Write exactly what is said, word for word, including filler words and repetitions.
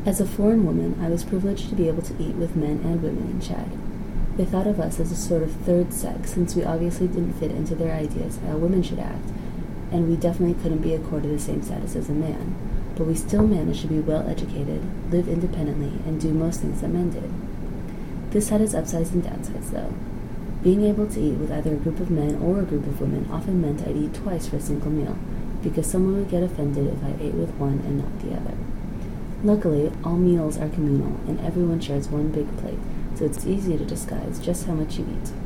As a foreign woman, I was privileged to be able to eat with men and women in Chad. They thought of us as a sort of third sex, since we obviously didn't fit into their ideas how women should act, and we definitely couldn't be accorded the same status as a man, but we still managed to be well-educated, live independently, and do most things that men did. This had its upsides and downsides, though. Being able to eat with either a group of men or a group of women often meant I'd eat twice for a single meal, because someone would get offended if I ate with one and not the other. Luckily, all meals are communal, and everyone shares one big plate, so it's easy to disguise just how much you eat.